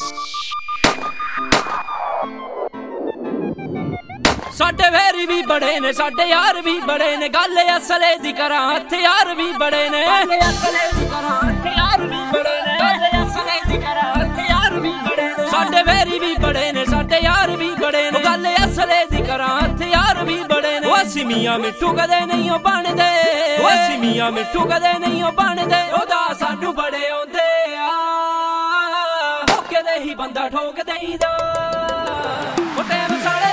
साडे वैरी भी बड़े ने साडे यार भी बड़े ने गल असले दी करा हथियार भी बड़े ने असले दी करा हथियार भी बड़े ने गल असले दी करा हथियार भी बड़े ने साडे वैरी भी बड़े ने साडे यार भी बड़े ने गल असले दी करा हथियार भी बड़े ने ओ मियां मिठू कदे नहीं ओ बनदे ओ मियां मिठू कदे नहीं ओ बनदे ओदा सानू बड़े आउंदे आ ठोके दे ही बंदा ठोक देईदा ओ टाइम साले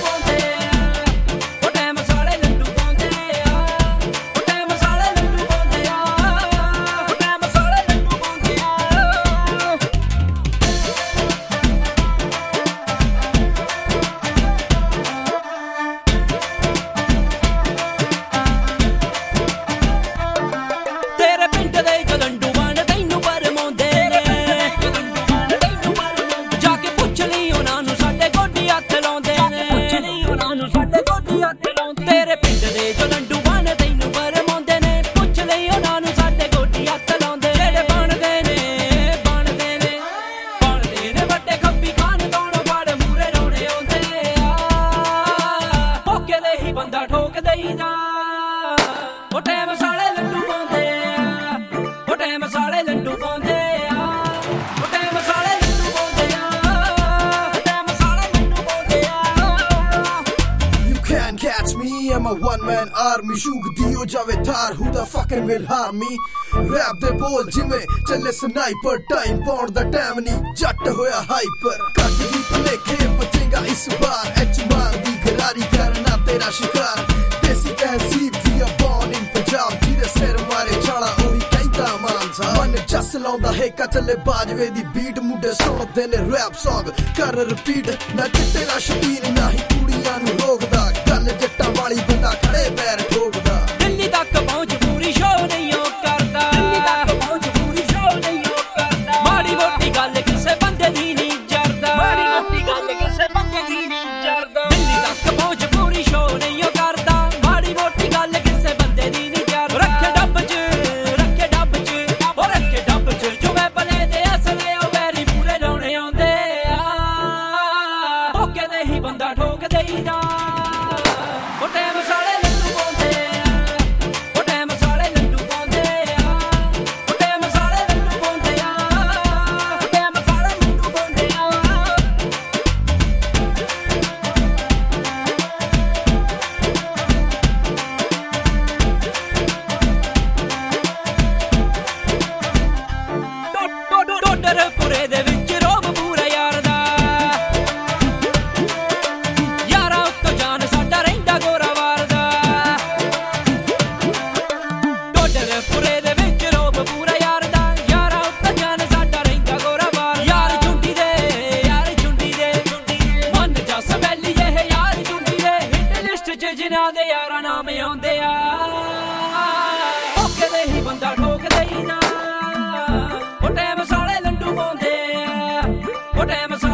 बंदा ठोक देईदा ओ टाइम साले लड्डू पाउंदे आ ओ टाइम साले लड्डू पाउंदे आ ओ टाइम साले लड्डू पाउंदे आ ओ टाइम साले लड्डू पाउंदे आ You can't catch me, I'm a one-man army शूक दियो जावे Thar who the fucking will harm me rap दे बोल जिवें चले स्नाइपर टाइम पाउंड दा टाइम नहीं जट होया हाइपर कट दी भलेखे बचेगा इस बार एच मार दी गरारी करना तेरा शिकार देसी तहजीब दी born in पंजाब जिदे सिर मारे छाला ओही कहंदा मानसा मन जस लाउंदा है चले बाजवे दी बीट मुंडे सुणदे ने रैप सॉन्ग कर रिपीट ना चिट्टे ना शबीर ना ही कुड़ियां नु रोकदा गल जट्टां वाली बंदा खड़े पैर ठोकदा दिल्ली तक पहुंच पूरी शो नहीं हो करदा दिल्ली तक पहुंच पूरी शो नहीं हो करदा माड़ी मोटी गल किसे बंदे दी नहीं जरदा माड़ी मोटी गल किसे बंदे दी नहीं जरदा दिल्ली तक पहुंच पूरी शो नहीं हो करदा माड़ी मोटी गल किसे बंदे दी नहीं जरदा रखे डब च रखे डब च ओ रखे डब च जो मैं भले दे असले ओ वैरी पूरे लाउणे आउंदे आ ठोके दे ही बंदा ठोक देईदा ओ टाइम साले लड्डू पाउंदे आ ओ टाइम साले लड्डू पाउंदे आ ओ टाइम साले लड्डू पाउंदे आ ओ टाइम साले लड्डू पाउंदे आ ਟੋਡਰ ਪੁਰੇ ਦੇ ਵਿੱਚ ਰੋਬ ਪੂਰਾ ਯਾਰ ਦਾ ਯਾਰਾਂ ਉੱਤੋਂ ਜਾਨ ਸਾਡਾ ਰਹਿੰਦਾ ਗੋਰਾ ਵਾਰਦਾ ਟੋਡਰ ਪੁਰੇ ਦੇ ਵਿੱਚ ਰੋਬ ਪੂਰਾ ਯਾਰ ਦਾ ਯਾਰਾਂ ਉੱਤੋਂ ਜਾਨ ਸਾਡਾ ਰਹਿੰਦਾ ਗੋਰਾ ਵਾਰ ਯਾਰ ਝੁੰਡੀ ਦੇ ਮਨ ਜਸ ਵੈਲੀ ਇਹ ਯਾਰ ਝੁੰਡੀ ਦੇ ਹਿੱਟ ਲਿਸਟ 'ਚ ਜਿਨ੍ਹਾਂ ਦੇ ਯਾਰਾਂ ਨਾਮ ਆਉਂਦੇ ਆ ਠੋਕੇ ਦੇ ਹੀ ਬੰਦਾ ਠੋਕ ਦੇਈਦਾ ओ टाइम साले लड्डू पाउंदे आ ओ टाइम